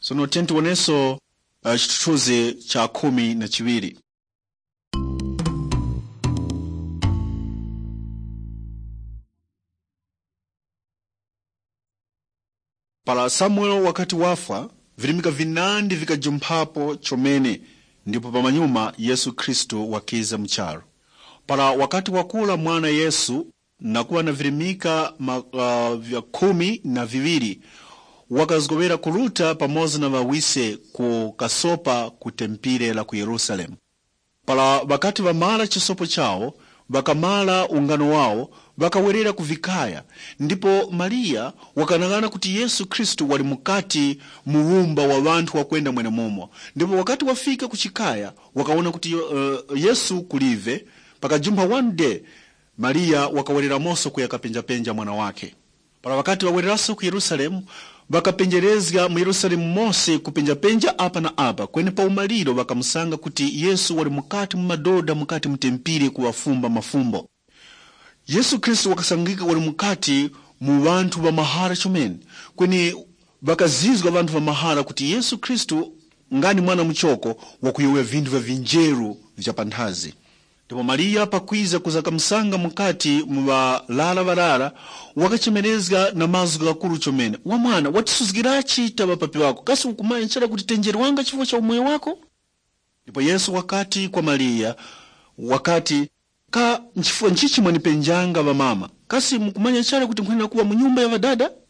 Sono tiwonenso chithunzi cha 12. Pala Samuel wakati wafa, vilimika vinandi vikajumphapo chomene, ndipo pamanyuma Yesu Kristo wakiza mcharo. Pala wakati wakula mwana Yesu, nakuwa na vilimika vya 12, wakazgowera kuluta pamoza na vawise ku kasopa ku tempile la ku Yerusalemu. Pala wakati vamala chisopo chao, vakamala ungano wao, vakawerera kuvikaya, ndipo Maria wakanangana kuti Yesu Kristo wali mukati muwumba wa vantu wakwenda mwene momo. Ndipo wakati wafika kuchikaya, wakaona kuti Yesu kulive, pakajumba one day, Maria wakawerera moso kuyakapenja mwana wake. Pala wakati wawereraso ku Yerusalemu, vakapenjerezga mu Yerusalemu mose kupenja apa na apa, kwene pa umaliro vakamusanga kuti Yesu wali mukati mumadoda mukati mtempile kuwafumba mafumbo. Yesu Kristo wakasangika wali mukati mu vantu va mahara chomene, kwene vakazizwa vantu va mahara kuti Yesu Kristo ngani mwana mchoko wakuyowe vindu va vinjeru vya panthazi. Ndipo Maria pakwiza kuzakamusanga mukati muva lala varara, wakachemerezga na mazu gakulu chomene. Wa mwana, watisuzgirachi taba papi wako, kasi ukumaya nchara kuti tenjeri wanga chifo cha umoyo wako? Ndipo Yesu wakati kwa Maria, wakati ka nchifo nchichi mwanipenjanga va mama, kasi mkumanya nchara kuti mkwena kuwa mnyumba ya vadada?